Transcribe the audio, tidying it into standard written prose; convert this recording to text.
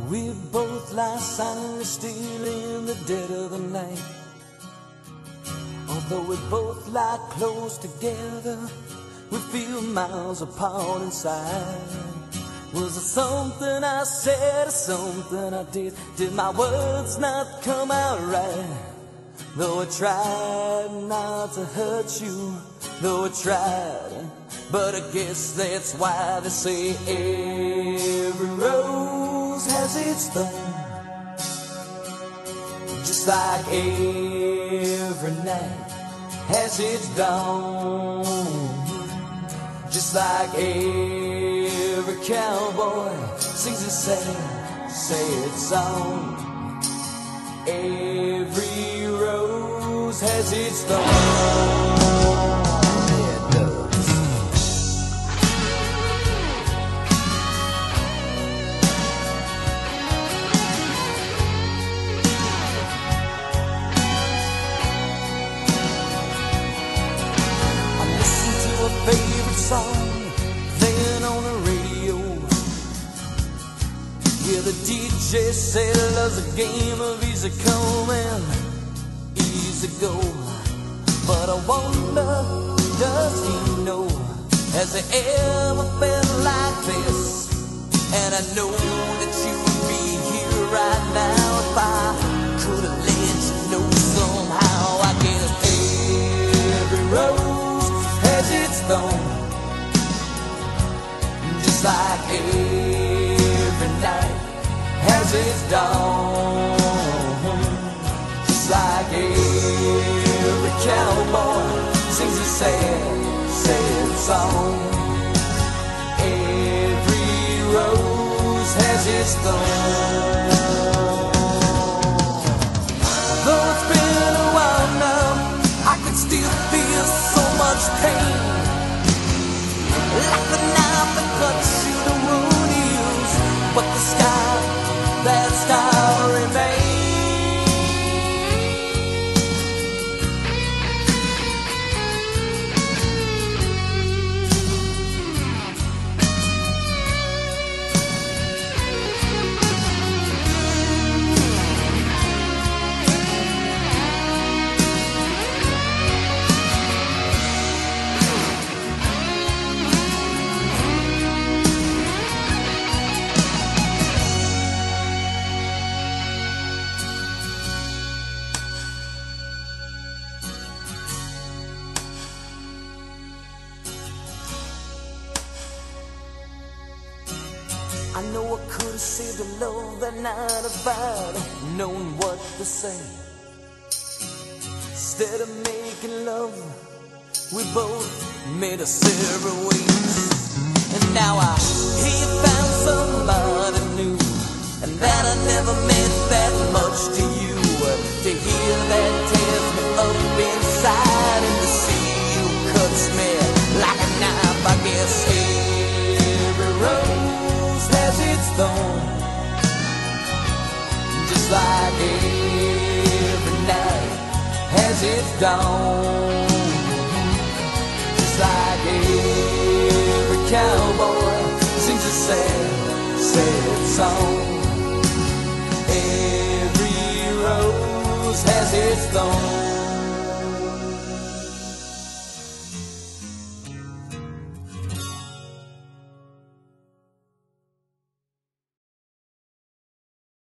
We both lie silently still in the dead of the night. Although we both lie close together, we feel miles apart inside. Was it something I said or something I did? Did my words not come out right? Though I tried not to hurt you, though I tried, but I guess that's why they say every rose has its thorn. Just like every night has its dawn. Just like every cowboy sings a sad, sad song. Every rose has its thorn. It does. I listen to a favorite song playing on the radio. Yeah, the DJ said love's a game of easy come and easy go. But I wonder, does he know? Has he ever felt like this? And I know that you would be here right now if I could have let you know somehow. I guess every rose has its thorn. Just like every night has its dawn. Just like every cowboy sings a sad, sad song. Every rose has its thorn. Though it's been a while now, I can still feel so much pain. Like the knife that cuts you, the wound heals, but the scar, that scar remains. I know I could have saved a love that night if I'd known what to say. Instead of making love, we both made us separate ways. And now I hear you found somebody new, and that I never meant that much to you. To hear that tears me up inside, and to see you cuts me like a knife. I guess every rose has its thorn. Just like every night has its dawn. Just like every cowboy sings a sad, sad song. Every rose has its thorn.